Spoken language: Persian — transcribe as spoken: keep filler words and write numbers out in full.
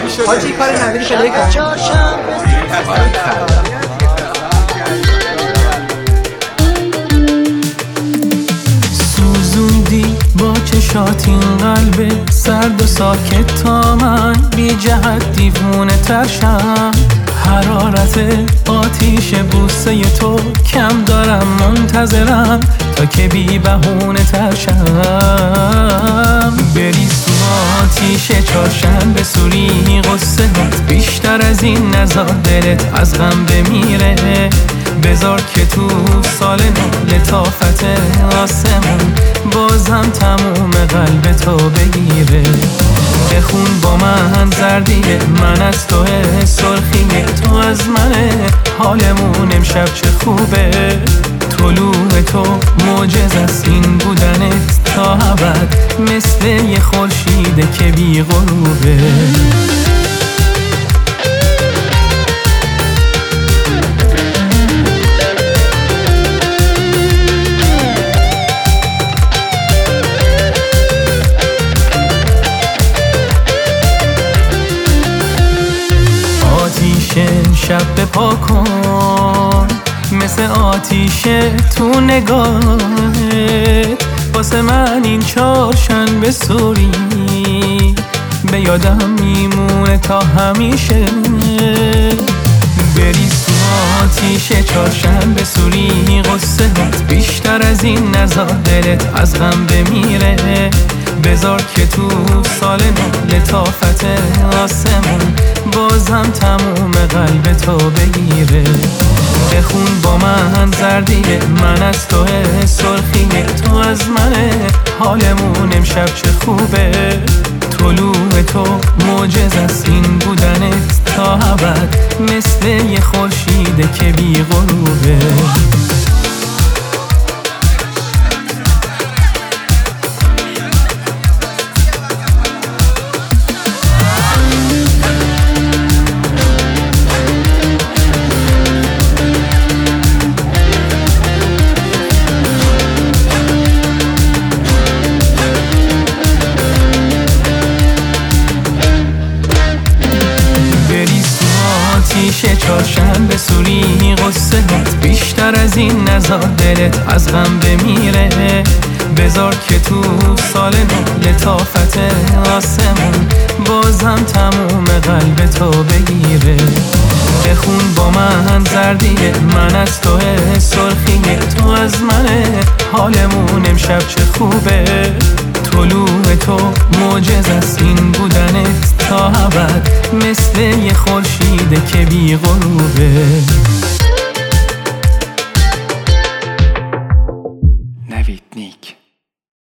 حاجی کار نویدی پیدا کن. سوزوندی با چشات این قلب سرد و ساکت تا من بی جهت دیوونه تر شم. حرارت آتیش بوسه تو کم دارم، منتظرم تا که بی بهونه تر شم. بریز تو آتیش چهارشنبه سوری، غصه هات بیشتر از این نزار دلت از غم بمیره. بذار که تو سال نو لطافت آسمون بازم تموم قلب تو بگیره. بخون با من زردی من از تو، سرخی تو از منه، حالمون امشب چه خوبه. طلوع تو معجزه است این بودنت تا ابد، مثل یه خورشیده که بی غروبه. شب بپا کن مثل آتیش تو نگاهت، واسه من این چهارشنبه سوری به یادم میمونه تا همیشه. بریز تو آتیش چهارشنبه سوری، غصه هات بیشتر از این نزار دلت از غم بمیره. بذار که تو سال نو لطافت آسمون بازم تموم قلب تو بگیره. بخون با من زردی من از تو، سرخی تو از منه، حالمون امشب چه خوبه. طلوع تو معجزه است این بودنت تا ابد، مثل یه خورشیده که بی غروبه. آتیش چهارشنبه سوری، غصه هات بیشتر از این نزار دلت از غم بمیره. بذار که تو سال نو لطافت آسمون بازم تموم قلب تو بگیره. بخون با من زردی من از تو، سرخی تو از منه، حالمون امشب چه خوبه. طلوع تو معجزه است این بودنت تا ابد، مثل یه خورشیده که بی غروبه.